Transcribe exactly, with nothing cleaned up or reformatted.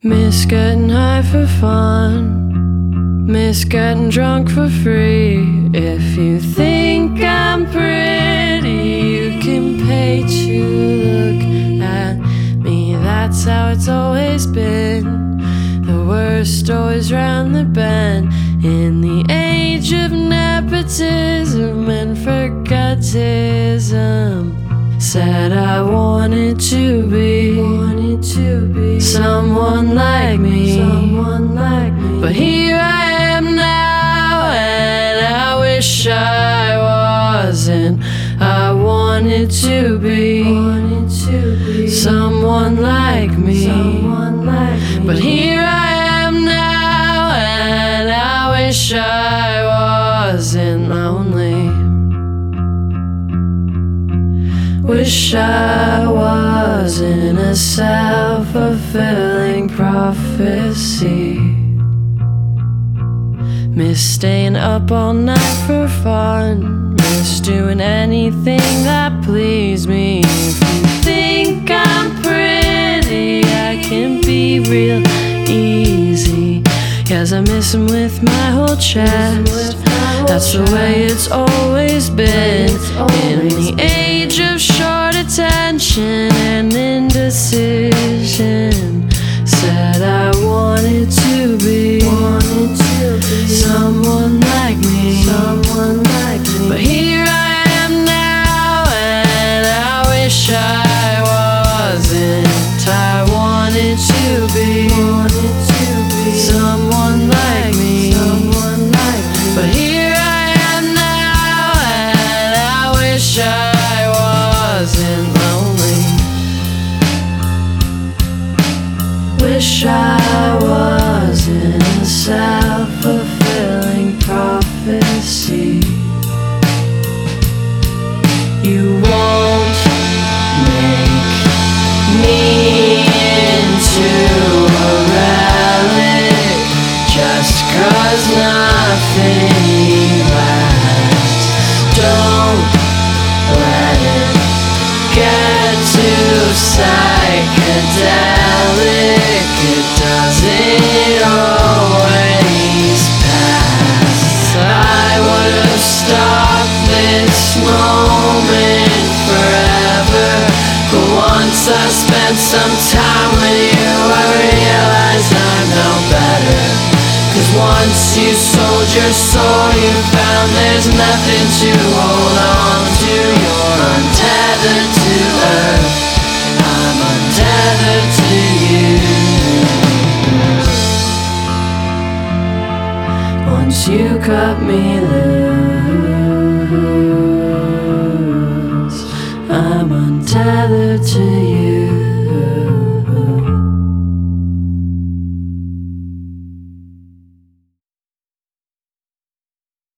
Miss getting high for fun, miss getting drunk for free. If you think I'm pretty, you can pay to look at me. That's how it's always been. The worst always round the bend. In the age of nepotism and forgotism, said I wanted to be, wanted to be someone like me, someone like me. But here I am now, and I wish I wasn't. I wanted to be, wanted to be someone like me, someone like me. But here I am now, and I wish I wasn't lonely. Wish I wasn't a self-fulfilling prophecy. Miss staying up all night for fun, miss doing anything that pleased me. If you think I'm pretty, I can be real easy. Yes, I miss him with my whole chest. That's the way it's always been. In the age of short attention and indecision, said I wanted to be, wanted to be someone like me, someone like me. But here I am now, and I wish I wasn't. I wanted to be, wanted to be someone like me, someone like me. But here I am now, and I wish I wasn't lonely. Wish I wasn't a self-fulfilling prophecy. You won't make me into a relic just 'cause nothing lasts. Don't let it get too psychedelic. It doesn't always pass. I would have stopped this moment forever, but once I spent some time with you, I realized I'm no better. 'Cause once you sold your soul, you found there's nothing to hold on to. You're untethered to earth, I'm untethered to you. Once you cut me